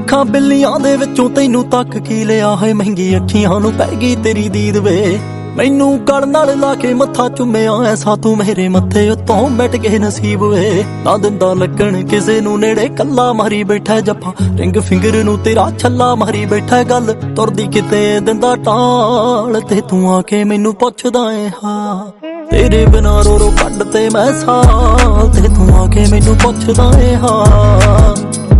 ਲੱਖਾਂ ਬਿੱਲੀਆਂ ਦੇ ਵਿੱਚੋਂ ਤੈਨੂੰ ਤੱਕ ਕੀ ਲਿਆ ਹੈ ਮਹਿੰਗੀ ਅੱਖੀਆਂ ਨੂੰ ਪੈ ਗਈ ਤੇਰੀ ਦੀਦ ਵੇ ਮੈਨੂੰ ਗਲ ਨਾਲ ਲਾ ਕੇ ਮੱਥਾ ਚੁੰਮਿਆ ਐਸਾ ਤੂੰ ਮੇਰੇ ਮੱਥੇ ਉੱਤੋਂ ਮਿਟ ਕੇ ਨਸੀਬ ਵੇ ਨਾ ਦਿੰਦਾ ਲੱਗਣ ਕਿਸੇ ਨੂੰ ਨੇੜੇ ਕੱਲਾ ਮਾਰੀ ਬੈਠਾ ਜੱਫਾ ਰਿੰਗ ਫਿੰਗਰ ਨੂੰ ਤੇਰਾ ਛੱਲਾ ਮਾਰੀ ਬੈਠਾ ਗੱਲ ਤੁਰਦੀ ਕਿਤੇ ਦਿੰਦਾ ਟਾਲ ਤੇ ਤੂੰ ਆ ਕੇ ਮੈਨੂੰ ਪੁੱਛਦਾ ਏ ਹਾਂ ਤੇਰੇ ਬਿਨਾਂ ਰੋ ਰੋ ਕੱਢ ਤੇ ਮੈਂ ਸਾਲ ਤੇ ਤੂੰ ਆ ਕੇ ਮੈਨੂੰ ਪੁੱਛਦਾ ਏ ਹਾਂ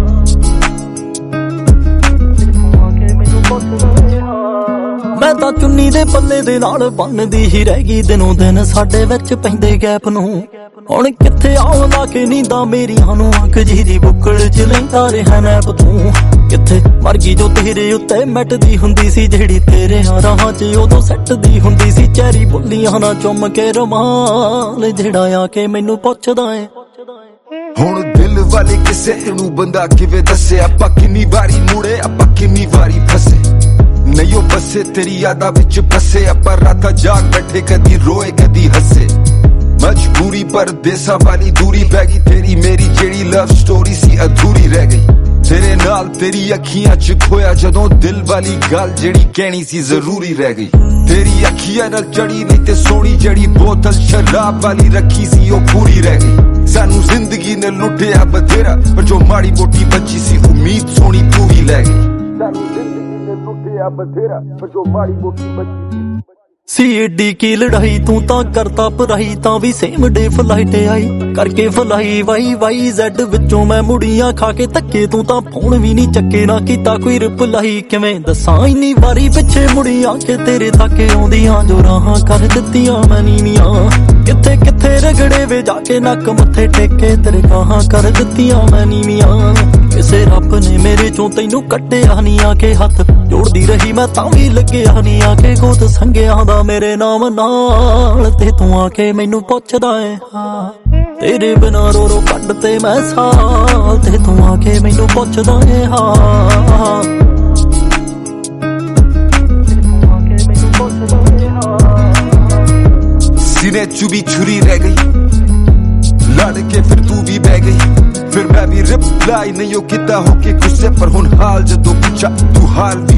ਮੈਂ ਤਾਂ ਚੁੰਨੀ ਦੇ ਪੱਲੇ ਦੇ ਨਾਲ ਬੰਨਦੀ ਹੀ ਰਹਿ ਗਈ ਦਿਨੋਂ ਦਿਨ ਸਾਡੇ ਵਿੱਚ ਪੈਂਦੇ ਗੈਪ ਨੂੰ ਹੁਣ ਕਿੱਥੇ ਆਉਂ ਲਾ ਕੇ ਨੀਂਦਾਂ ਮੇਰੀਆਂ ਨੂੰ ਅੱਖ ਜੀ ਦੀ ਬੁੱਕਲ ਚ ਲੈਂਦਾ ਰਿਹਾ ਨੈਪ ਤੂੰ ਕਿੱਥੇ ਮਰ ਗਈ ਜੋ ਤੇਰੇ ਉੱਤੇ ਮਿਟਦੀ ਹੁੰਦੀ ਸੀ ਜਿਹੜੀ ਤੇਰੇ ਰਾਹਾਂ 'ਚ ਉਦੋਂ ਸੱਟਦੀ ਹੁੰਦੀ ਸੀ ਚੈਰੀ ਬੁੱਲੀਆਂ ਨਾਲ ਚੁੰਮ ਕੇ ਰੁਮਾਲ ਜਿਹੜਾ ਆ ਕੇ ਮੈਨੂੰ ਪੁੱਛਦਾ ਏ ਹੁਣ ਦਿਲ ਵਾਲੇ ਕਿਸੇ ਨੂੰ ਬੰਦਾ ਕਿਵੇਂ ਦੱਸੇ ਆਪਾਂ ਕਿੰਨੀ ਵਾਰੀ ਮੁੜੇ ਆਪਾਂ ਕਿੰਨੀ ਵਾਰੀ ਫਸੇ ਨਹੀਂ ਉਹ ਬਸੇ ਤੇਰੀ ਯਾਦਾਂ ਵਿੱਚ ਫਸੇ ਆਪਾਂ ਰਾਤਾਂ ਜਾਗ ਬੈਠੇ ਕਦੀ ਰੋਏ ਕਦੀ ਹੱਸੇ ਮਜਬੂਰੀ ਪਰਦੇਸਾਂ ਵਾਲੀ ਦੂਰੀ ਪੈ ਗਈ ਤੇਰੀ ਮੇਰੀ ਜਿਹੜੀ ਲਵ ਸਟੋਰੀ ਸੀ ਅਧੂਰੀ ਰਹਿ ਗਈ ਤੇਰੇ ਨਾਲ ਤੇਰੀ ਅੱਖੀਆਂ 'ਚ ਖੋਇਆ ਜਦੋਂ ਦਿਲ ਵਾਲੀ ਗੱਲ ਜਿਹੜੀ ਕਹਿਣੀ ਸੀ ਜ਼ਰੂਰੀ ਰਹਿ ਗਈ ਤੇਰੀ ਅੱਖੀਆਂ ਨਾਲ ਚੜੀ ਨਹੀਂ ਤੇ ਸੋਹਣੀ ਜਿਹੜੀ ਬੋਤਲ ਸ਼ਰਾਬ ਵਾਲੀ ਰੱਖੀ ਸੀ ਉਹ ਪੂਰੀ ਰਹਿ ਗਈ ਸਾਨੂੰ ਜ਼ਿੰਦਗੀ ਨੇ ਲੁੱਟਿਆ ਬਥੇਰਾ ਪਰ ਜੋ ਮਾੜੀ ਮੋਟੀ ਬੱਚੀ ਸੀ ਉਮੀਦ ਸੋਹਣੀ ਤੂੰ ਹੀ ਲੈ ਗਈ ਸਾਨੂੰ ਜ਼ਿੰਦਗੀ ਨੇ ਲੁੱਟਿਆ ਬਥੇਰਾ ਪਰ ਜੋ ਮਾੜੀ ਮੋਟੀ ਬੱਚੀ ਸੀ ਏਡੀ ਕੀ ਲੜਾਈ ਤੂੰ ਤਾਂ ਕਰਤਾ ਪਰਾਈ ਤਾਂ ਵੀ ਸੇਮ ਡੇ ਫਲਾਈਟ ਆਈ ਕਰਕੇ ਫਲਾਈ ਵਾਈ ਜ਼ੈਡ ਵਿੱਚੋਂ ਮੈਂ ਮੁੜੀਆਂ ਖਾ ਕੇ ਧੱਕੇ ਤੂੰ ਤਾਂ ਫੋਨ ਵੀ ਨਹੀਂ ਚੱਕੇ ਨਾ ਕੀਤਾ ਕੋਈ ਰਿਪਲਾਈ ਕਿਵੇਂ ਦੱਸਾਂ ਇੰਨੀ ਵਾਰੀ ਪਿੱਛੇ ਮੁੜੀਆਂ ਕਿ ਤੇਰੇ ਤੱਕ ਆਉਂਦੀਆਂ ਜੋ ਰਾਹਾਂ ਕਰ ਦਿੱਤੀਆਂ ਮੈਂ ਨੀਵੀਆਂ ਕਿੱਥੇ ਕਿੱਥੇ ਰਗੜੇ ਵੇ ਜਾ ਕੇ ਨੱਕ ਮੱਥੇ ਟੇਕੇ ਤੇਰੇ ਗਾਹਾਂ ਕਰ ਦਿੱਤੀਆਂ ਮੈਂ ਨੀਵੀਆਂ ਕਿਸੇ ਰੱਬ ਨੇ ਮੇਰੇ ਚੋਂ ਤੈਨੂੰ ਕੱਢਿਆ ਨਹੀਂ ਆ ਕੇ ਹੱਥ ਜੋੜਦੀ ਰਹੀ ਮੈਂ ਤਾਂ ਵੀ ਲੱਗਿਆ ਨਹੀਂ ਆ ਕੇ ਗੋਤ ਸੰਗਿਆਂ ਦਾ ਮੇਰੇ ਨਾਮ ਨਾਲ ਤੇ ਤੂੰ ਆ ਕੇ ਮੈਨੂੰ ਪੁੱਛਦਾ ਏ ਹਾਂ ਤੇਰੇ ਬਿਨਾਂ ਰੋ ਰੋ ਕੱਢ ਤੇ ਮੈਂ ਸਾਲ ਤੇ ਤੂੰ ਆ ਕੇ ਮੈਨੂੰ ਪੁੱਛਦਾ ਏ ਹਾਂ सीने चुभी छुरी रह गई लड़ के फिर तू भी बह गई फिर मैं भी रिप्लाई नहीं हो किता होके गुस्से पर हुन हाल जदों पूछा तू हाल भी